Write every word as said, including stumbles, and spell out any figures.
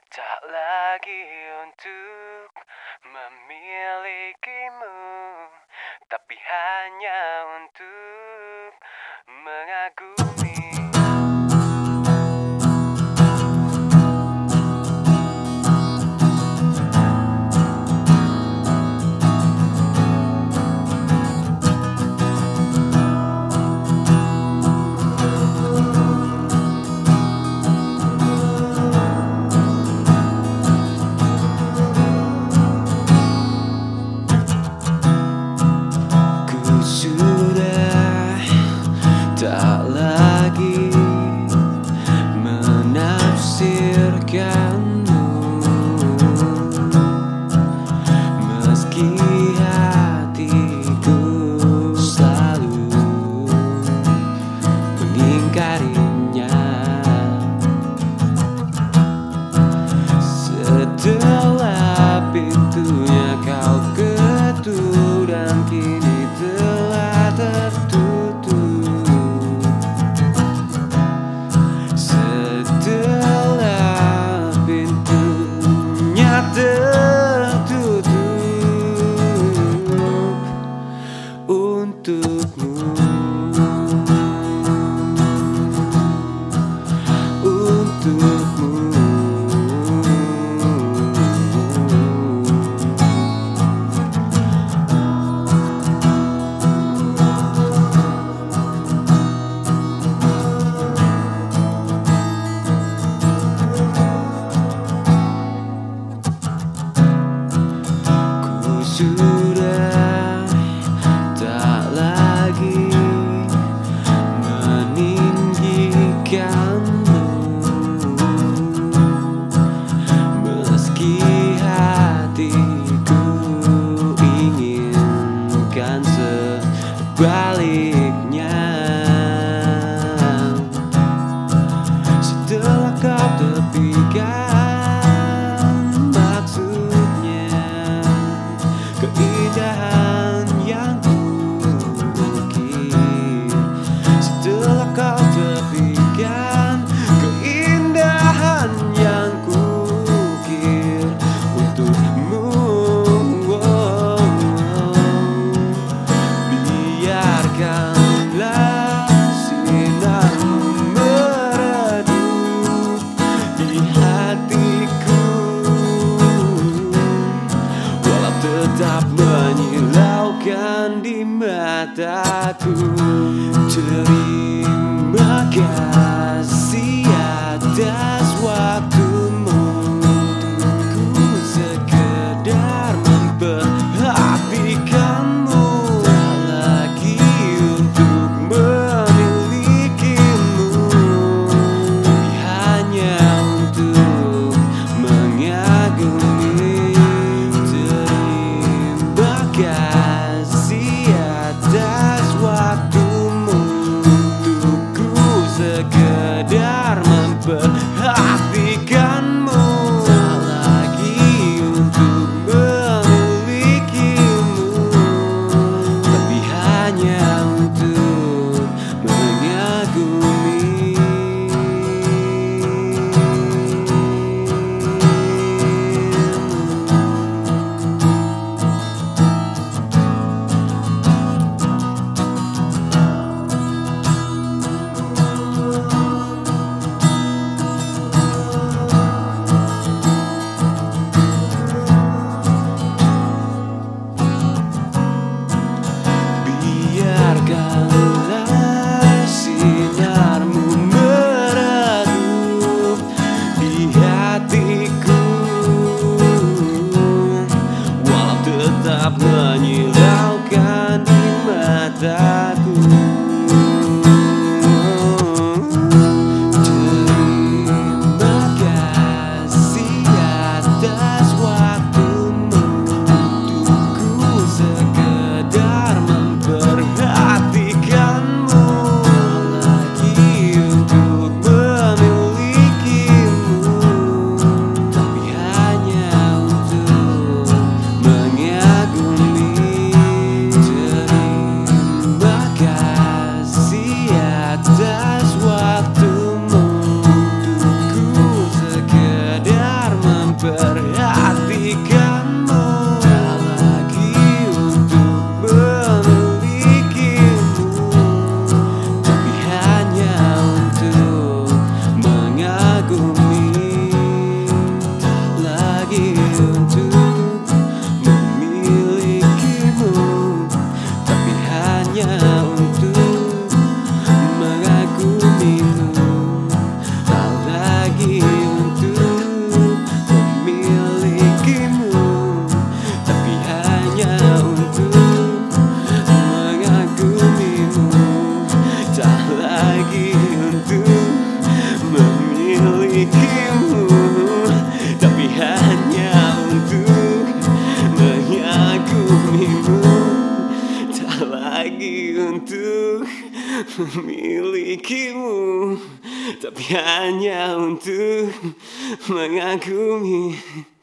Tak lagi untuk memilikimu, tapi hanya untuk mengagumi. Sudah tak lagi menafsirkanmu, meski hatiku selalu mengingkarinya. Setelah pintunya kau ketuk dan kini telah tertutup. Setelah pintunya tertutup untukmu, untukmu. Sudah tak lagi meninggikanmu, meski hatiku inginkan sebaliknya. Setelah kau tepikan maksudnya, keindahan yang kukir. Setelah kau tepikan keindahan yang kukir untukmu, oh, oh. Biarkanlah sinarmu meredup di hatiku, walau tetap menyilaukan di mataku. Terima kasih atas waktumu, ku sekedar memperhatikanmu, tak lagi untuk memilikimu, tapi hanya untuk mengagumi. Terima kasih atas waktumu, untukku sekedar memperhatikanmu. memilikimu, tapi hanya untuk mengagumimu, tak lagi untuk memilikimu, tapi hanya untuk mengagumi.